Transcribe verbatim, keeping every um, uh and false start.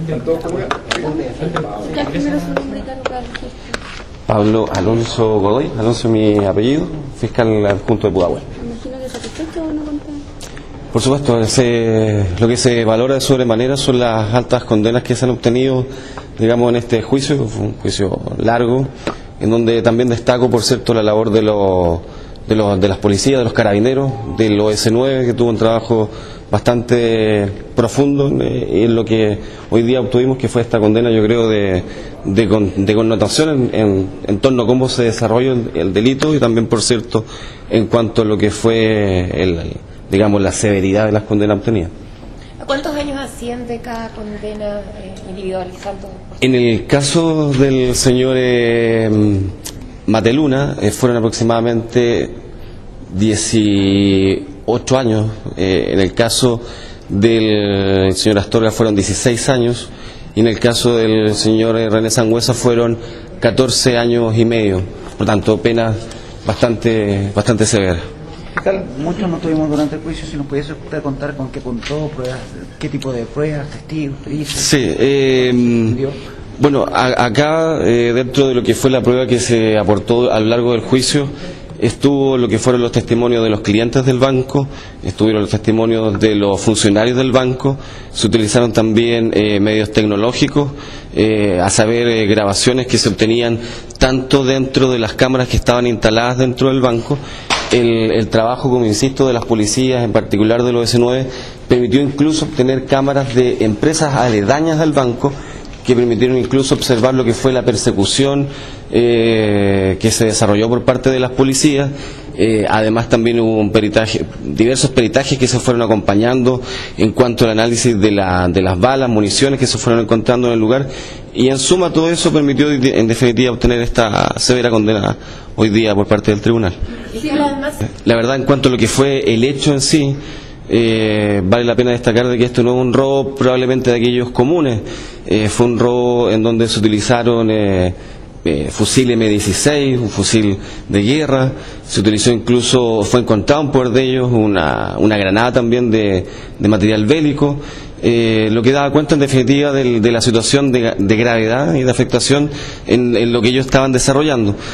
Pablo Alonso Godoy, Alonso es mi apellido, fiscal adjunto de Pudahuel. Imagino que satisfecho o no contento. Por supuesto, se, lo que se valora de sobremanera son las altas condenas que se han obtenido, digamos, en este juicio. Fue un juicio largo, en donde también destaco, por cierto, la labor de los de, los, de las policías, de los carabineros, del O S nueve, que tuvo un trabajo bastante profundo eh, en lo que hoy día obtuvimos, que fue esta condena, yo creo, de, de, con, de connotación en, en, en torno a cómo se desarrolló el, el delito, y también, por cierto, en cuanto a lo que fue el, el digamos, la severidad de las condenas obtenidas. ¿A cuántos años asciende cada condena eh, individualizando? En el caso del señor eh, Mateluna, eh, fueron aproximadamente dieciocho años. Eh, en el caso del señor Astorga fueron dieciséis años. Y en el caso del señor eh, René Sangüesa fueron catorce años y medio. Por tanto, penas bastante, bastante severas. Fiscal, muchos no tuvimos durante el juicio, si nos pudiese usted contar con qué contó, pruebas, qué tipo de pruebas, testigos, pericias. Sí, eh, bueno, a, acá eh, dentro de lo que fue la prueba que se aportó a lo largo del juicio, estuvo lo que fueron los testimonios de los clientes del banco, estuvieron los testimonios de los funcionarios del banco, se utilizaron también eh, medios tecnológicos, eh, a saber, eh, grabaciones que se obtenían tanto dentro de las cámaras que estaban instaladas dentro del banco. El, el trabajo, como insisto, de las policías, en particular del O S nueve, permitió incluso obtener cámaras de empresas aledañas al banco, que permitieron incluso observar lo que fue la persecución eh, que se desarrolló por parte de las policías. Eh, además también hubo un peritaje, diversos peritajes que se fueron acompañando en cuanto al análisis de, la, de las balas, municiones que se fueron encontrando en el lugar, y en suma todo eso permitió en definitiva obtener esta severa condena hoy día por parte del tribunal. La verdad, en cuanto a lo que fue el hecho en sí, Eh, vale la pena destacar de que esto no es un robo probablemente de aquellos comunes, eh, fue un robo en donde se utilizaron eh, eh, fusil eme dieciséis, un fusil de guerra, se utilizó incluso, fue encontrado en poder de ellos una, una granada también de, de material bélico, eh, lo que daba cuenta en definitiva de, de la situación de, de gravedad y de afectación en, en lo que ellos estaban desarrollando.